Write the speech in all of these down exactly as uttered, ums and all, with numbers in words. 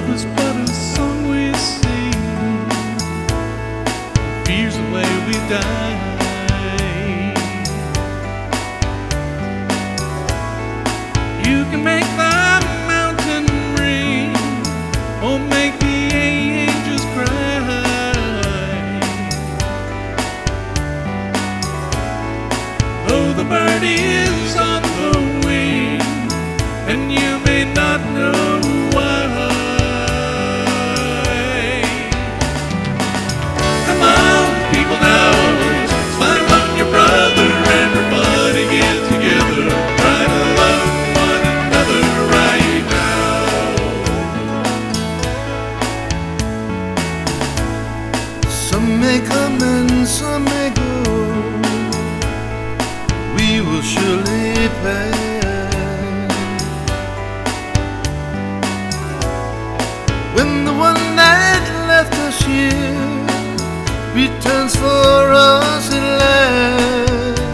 love is but a song we sing, fears the way we die. You can make the mountain ring, or make the angels cry. Though the bird is on the wing, and you may not know why. Come on, people now, smile on your brother, everybody get together, try to love one another right now. Some may come and some may go, we will surely pass. When the one that left us here returns for us at last,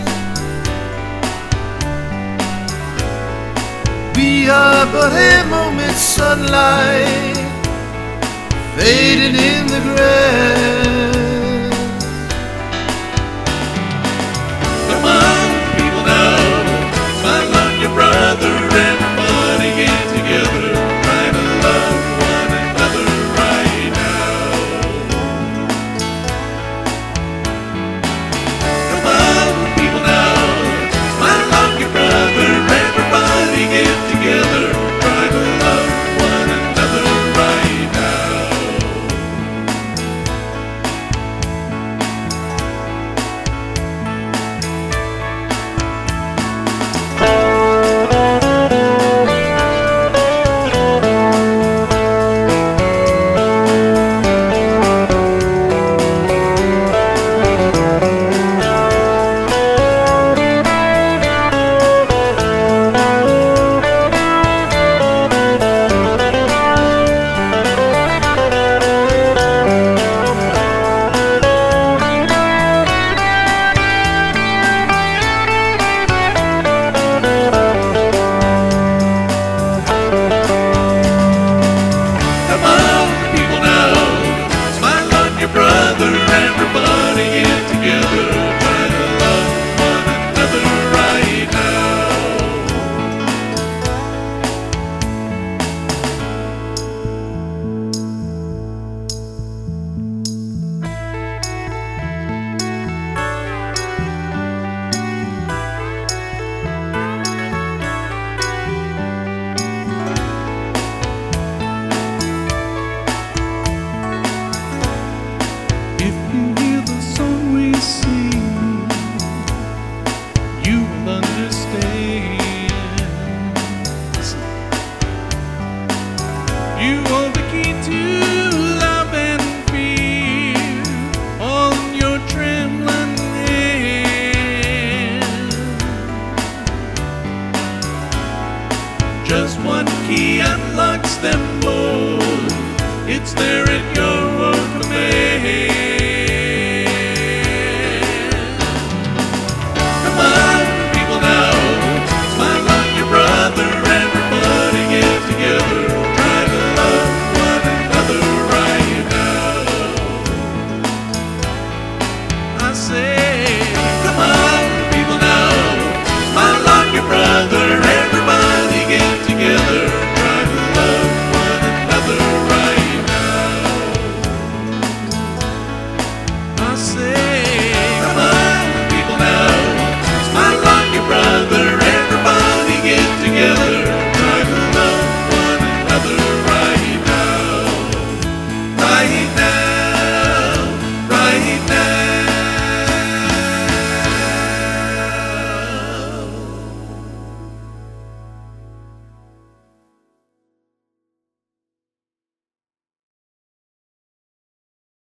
we are but a moment's sunlight fading in the grass. Come on, people now, smile on your brother, everybody get together, try to love one another right now. Come on, people now, smile on your brother, everybody get together, try to love one another right now. You hold the key to love and fear on your trembling hand. Just one key unlocks them both. It's there in